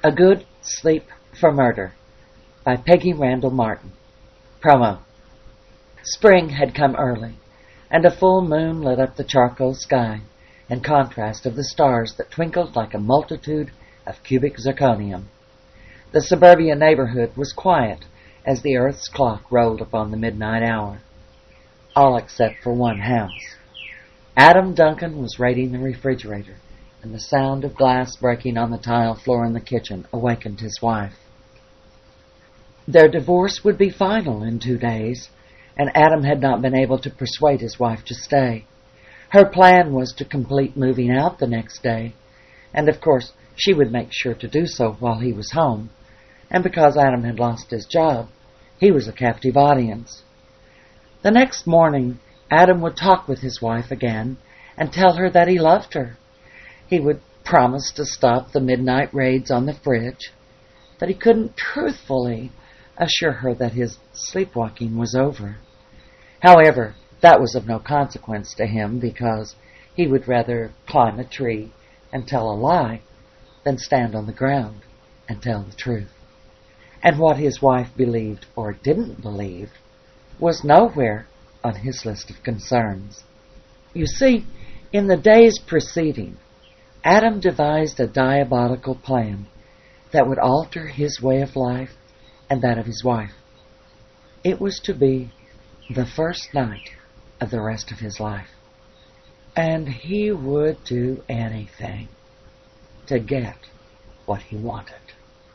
A Good Sleep for Murder by Peggy Randall Martin. Promo. Spring had come early, and a full moon lit up the charcoal sky in contrast of the stars that twinkled like a multitude of cubic zirconium. The suburbia neighborhood was quiet as the earth's clock rolled upon the midnight hour, all except for one house. Adam Duncan was raiding the refrigerator, and the sound of glass breaking on the tile floor in the kitchen awakened his wife. Their divorce would be final in 2 days, and Adam had not been able to persuade his wife to stay. Her plan was to complete moving out the next day, and of course she would make sure to do so while he was home, and because Adam had lost his job, he was a captive audience. The next morning, Adam would talk with his wife again and tell her that he loved her. He would promise to stop the midnight raids on the fridge, but he couldn't truthfully assure her that his sleepwalking was over. However, that was of no consequence to him because he would rather climb a tree and tell a lie than stand on the ground and tell the truth. And what his wife believed or didn't believe was nowhere on his list of concerns. You see, in the days preceding, Adam devised a diabolical plan that would alter his way of life and that of his wife. It was to be the first night of the rest of his life, and he would do anything to get what he wanted.